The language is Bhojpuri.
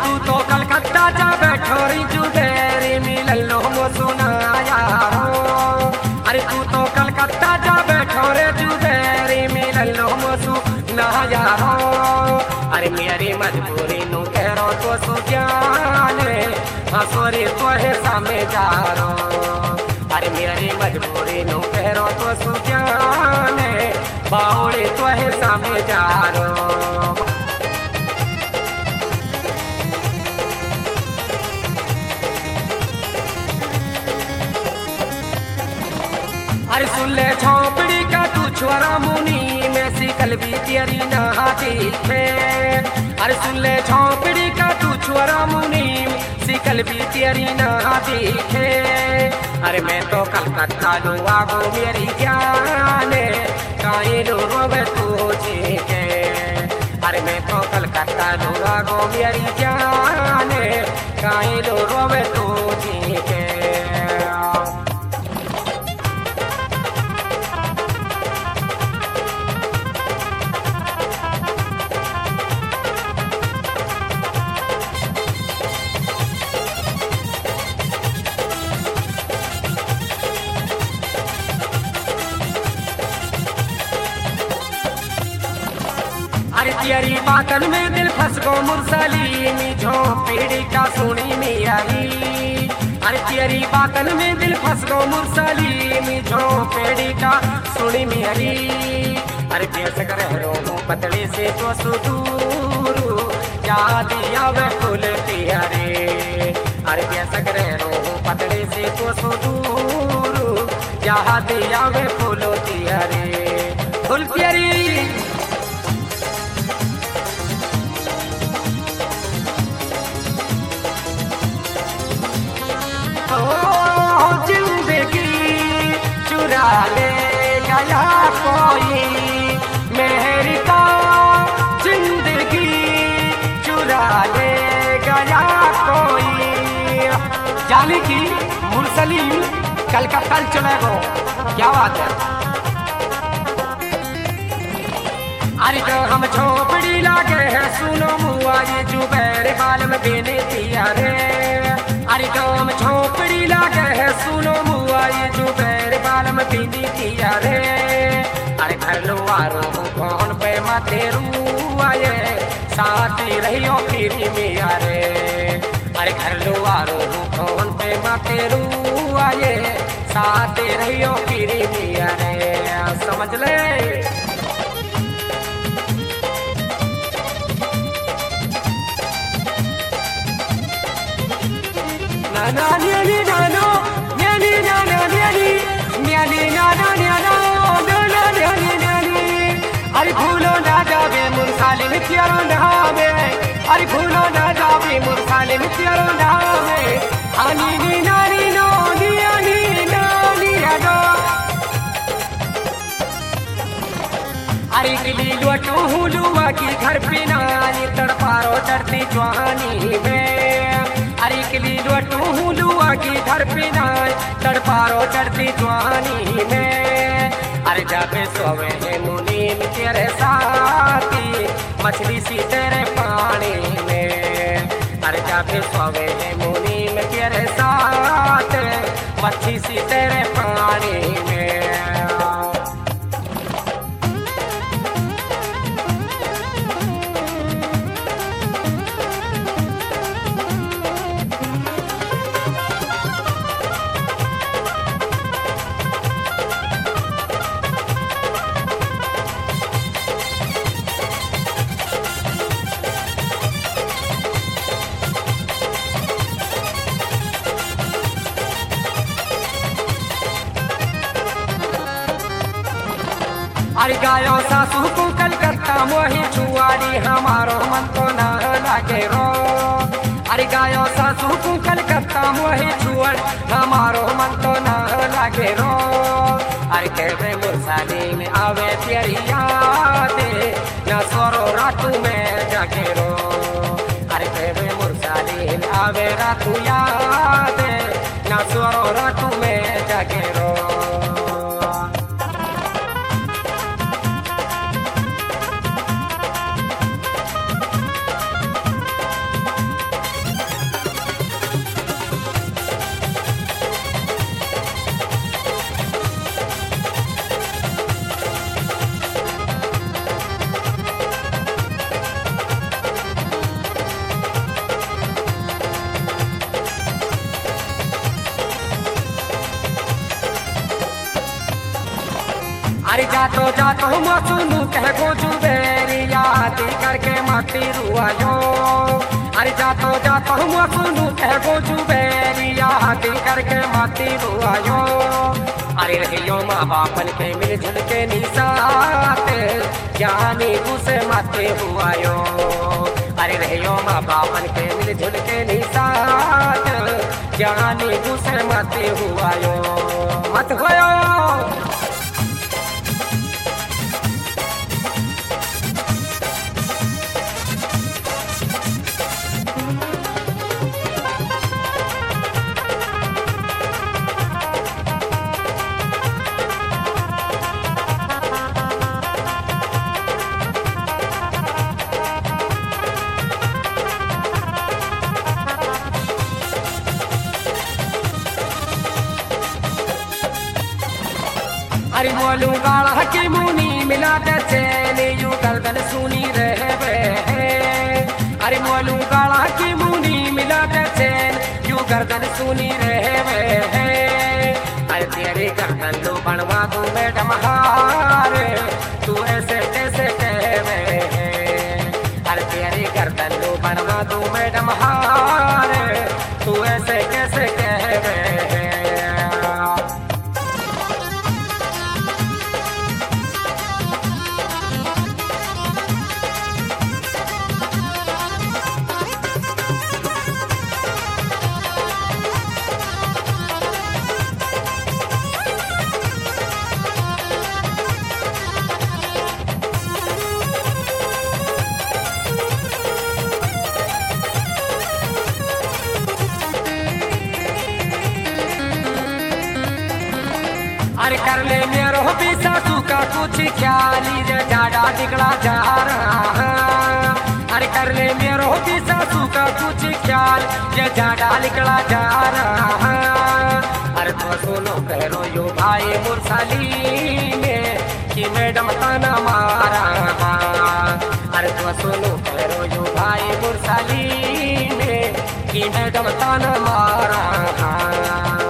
तू तो कलकत्ता जा बैठोरी जुबेरी मिलल लो मो सुनाया हो। अरे तू तो कलकत्ता जा बैठोरे जुबेरी मिलल लो मो सुनाया हो। अरे मेरी मजबूरी नु कहो तो सुजाने हसोरी तो है सामे जा रो। अरे मेरी मजबूरी नु कहो तो सुजाने बावड़े तो है सामे जा रो। अरे सुन ले झोपड़ी का तू छोरा मुनी में सिकल भी तेरी नहाती है। अरे सुन ले झोपड़ी का तू छोरा मुनी सिकल भी तेरी नहाती है। अरे मैं तो कलकत्ता लूँगा गो मेरी जाने काहे लो रोवे तुझे के। अरे मैं तो कलकत्ता लूँगा गो मेरी जाने काहे लो रोवे तुझे के। अरे तेरी बातन में दिल फंस गो मुरसलीमी झोपड़ी का सुनी मियारी। अरे तेरी बातन में दिल फंस गो मुरसलीमी झोपड़ी का सुनी मियारी। अरे पेश कर रो पतले से तो सुदूर जा दिया वे फूल प्यारे। अरे पेश कर रो पतले से तो सुदूर जा दिया वे फूल प्यारे। फूल प्यारी जिंदगी चुरा ले गया कोई मेरी का जिंदगी चुरा ले गया कोई। जाने की मुरसलीम कलकत्ता चले गो क्या बात है। अरे जो हम झोपड़ी लागे है सुनो मुआ ये जुबैर बाल में बेने दिया रे। अरे जो हम झोपड़ी लागे है सुनो मुआ ये जुबैर बाल में बेने दिया रे। अरे घर लो आरो कौन पे माथे रुआए साथी रहियो फिरी मिया रे। अरे घर लो आरो कौन पे माथे रुआए साथी रहियो फिरी मिया रे। समझ ले na nyani nano nyani nana nyani nyani nana nyana nana nyani nyani। अरे फूलो ना जावे मुरसालिम तेरो नामे। अरे फूलो ना जावे मुरसालिम तेरो नामे। आनी नी नानी नो नियानी नानी नो। अरे किली लुटू हुलुआ की घर पे नानी तड़पारो चढ़ती जवानी में। अरे किली लुटू हुलुआ की घर पे नानी तड़पारो चढ़ती जवानी में। अरे जाके सोवे है मुनीम तेरे साथी मछली सी तेरे पानी में। अरे जाके सोवे है मुनीम तेरे साथ मछली सी तेरे पानी में। अरे गायो सासू को कलकत्ता मोही छुआरी हमारो मन तो ना लागे रो। अरे गायो सासू को कलकत्ता मोही छुआर हमारो मन तो ना लागे रो। अरे कहवे मुरसालिम आवे तेरी यादें न सोरो रातू में जागे रो। अरे कहवे मुरसालिम आवे रातू यादें न सोरो रातू में जागे रो। अरे जातो मैं सुनू कह को जुबेरी याद करके माती रुआयो। अरे जातो मैं सुनू कह को जुबेरी याद करके माती रुआयो। अरे रहियो माँ बापन के मिलजुल के निसात ज्ञानी उसे माते हुआयो। अरे रहियो माँ बापन के मिलजुल के निसात ज्ञानी उसे माते हुआयो। मत होयो अरे मोलू गाड़ा की मुनी मिला चैन यू गर्दन सुनी रहे। अरे मोलू गाड़ा की मुनी मिला चैन यू गर्दन सुनी रहे। अरे तेरे गर्दन लो बनवा दूं मैडम हार तू ऐसे कैसे कहवे। अरे तेरे गर्दन लो बनवा दूं मैडम हार तू ऐसे कैसे कहवे। अरे कर ले मेरो भी सासू का कुछ ख्याली रे जाड़ा निकला जा रहा। अरे कर ले मेरो भी सासू का कुछ ख्याल ये जाड़ा निकला जा रहा। अरे तो सुनो करो यो भाई मुरसाली में कि मैडम ताना मारा। अरे तो सुनो करो यो भाई मुरसाली में कि मैडम ताना मारा।